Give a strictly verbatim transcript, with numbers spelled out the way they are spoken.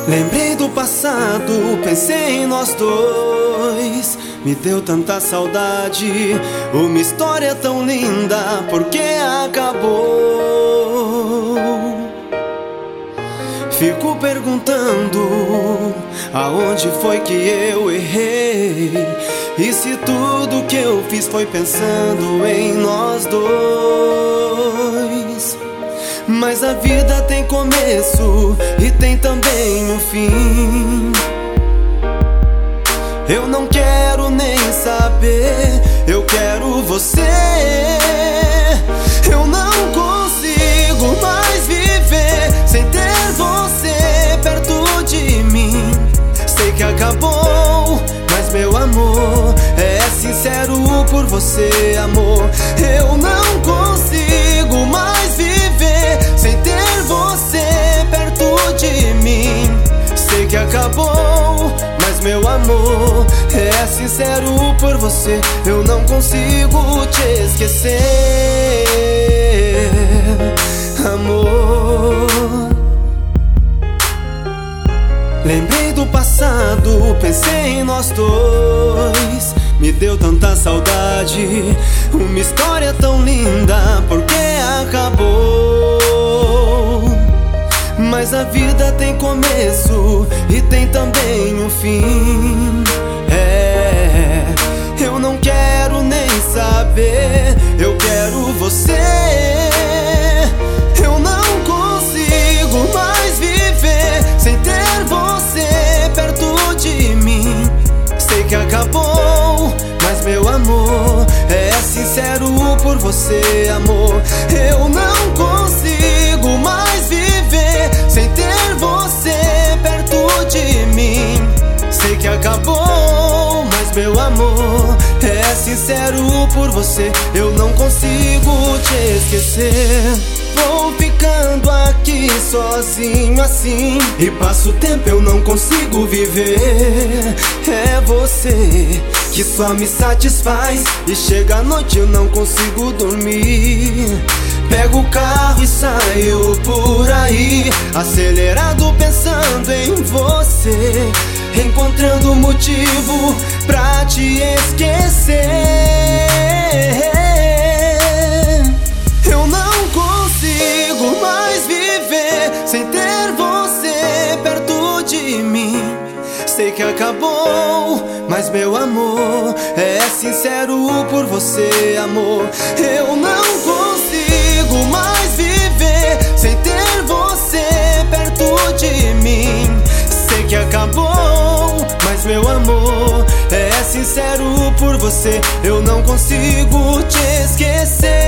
Lembrei do passado, pensei em nós dois. Me deu tanta saudade, uma história tão linda, porque acabou. Fico perguntando aonde foi que eu errei, e se tudo que eu fiz foi pensando em nós dois. Mas a vida tem começo e tem também um fim. Eu não quero nem saber, eu quero você. Eu não consigo mais viver sem ter você perto de mim. Sei que acabou, mas meu amor é sincero por você, amor. Eu não consigo mais viver sem ter você perto de mim. Sei que acabou, mas meu amor é sincero por você. Eu não consigo te esquecer, amor. Lembrei do passado, pensei em nós dois. Me deu tanta saudade, uma história tão linda, porque acabou. Mas a vida tem começo e tem também um fim. É, eu não quero nem saber, eu quero você. Eu não consigo mais viver sem ter você perto de mim. Sei que acabou, mas meu amor é sincero por você, amor. Eu não consigo mais viver sem ter você perto de mim. Sei que acabou, mas meu amor é sincero por você. Eu não consigo te esquecer. Vou ficando aqui sozinho assim, e passo o tempo eu não consigo viver. É você que só me satisfaz, e chega a noite eu não consigo dormir. Pego o carro e saio por aí, acelerado pensando em você, encontrando motivo pra te esquecer. Eu não consigo mais viver sem ter você perto de mim. Sei que acabou, mas meu amor é sincero por você, amor. Eu não consigo mais viver sem ter você perto de mim. Sei que acabou, mas meu amor é sincero por você. Eu não consigo te esquecer.